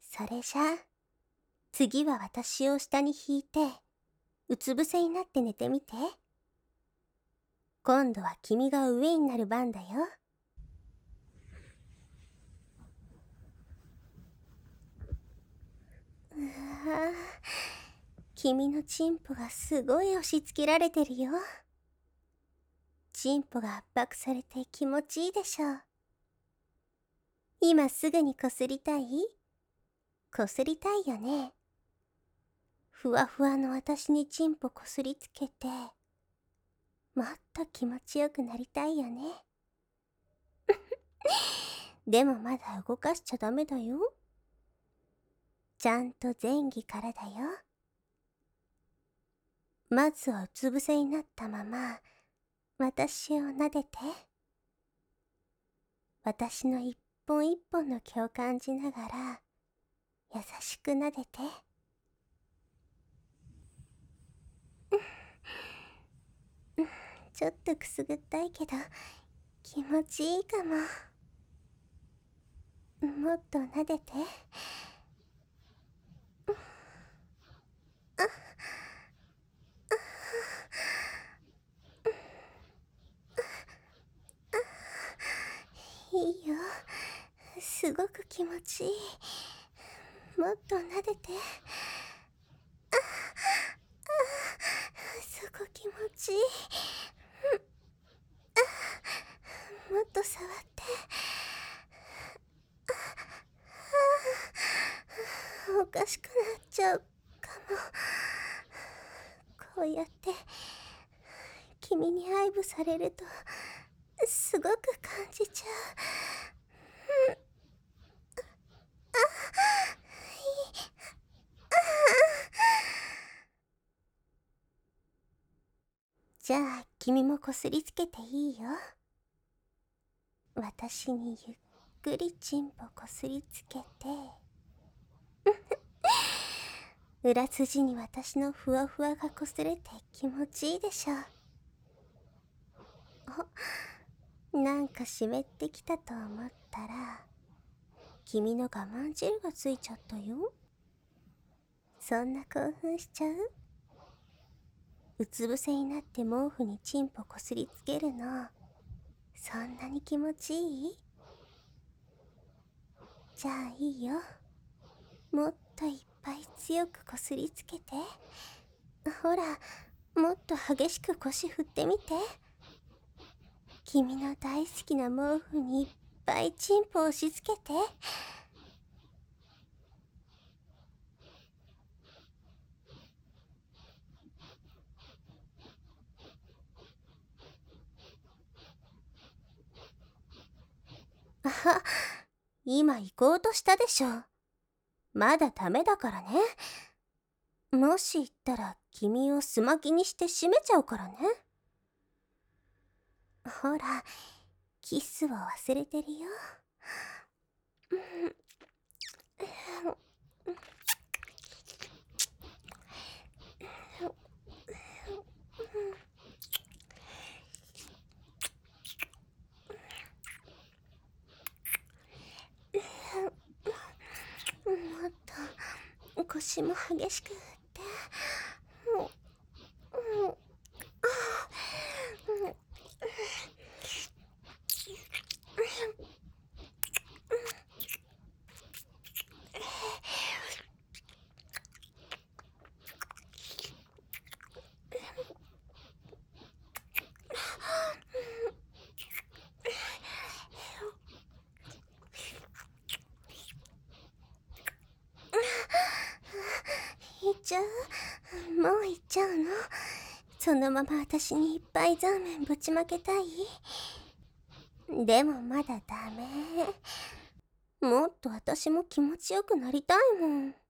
それじゃあ、次は私を下に引いて、うつ伏せになって寝てみて。今度は君が上になる番だよ。うわぁ、君のチンポがすごい押し付けられてるよ。チンポが圧迫されて気持ちいいでしょう。今すぐにこすりたい？こすりたいよね。ふわふわの私にチンポこすりつけて、もっと気持ちよくなりたいよね。でもまだ動かしちゃダメだよ。ちゃんと前戯からだよ。まずはうつ伏せになったまま、私を撫でて。私の一本一本の毛を感じながら、優しく撫でて。ちょっとくすぐったいけど、気持ちいいかも。もっと撫でて。いいよ。すごく気持ちいい。もっと撫でて。そこ気持ちいい。もっと触って。おかしくなっちゃうかも。こうやって君に愛撫されるとすごく感じちゃう。じゃあ君もこすりつけていいよ。私にゆっくりチンポこすりつけて。裏筋に私のふわふわがこすれて気持ちいいでしょう。なんか湿ってきたと思ったら、君の我慢汁がついちゃったよ。そんな興奮しちゃう？うつ伏せになって毛布にチンポこすりつけるの、そんなに気持ちいい？じゃあいいよ。もっといっぱい強くこすりつけて。ほら、もっと激しく腰振ってみて。君の大好きな毛布にいっぱいチンポ押し付けて。あ、今行こうとしたでしょ。まだダメだからね。もし行ったら君をすまきにして締めちゃうからね。ほら、キスを忘れてるよ。もっと腰も激しく振って。行っちゃう？もう行っちゃうの？そのまま私にいっぱいザーメンぶちまけたい？でもまだダメ。もっと私も気持ちよくなりたいもん。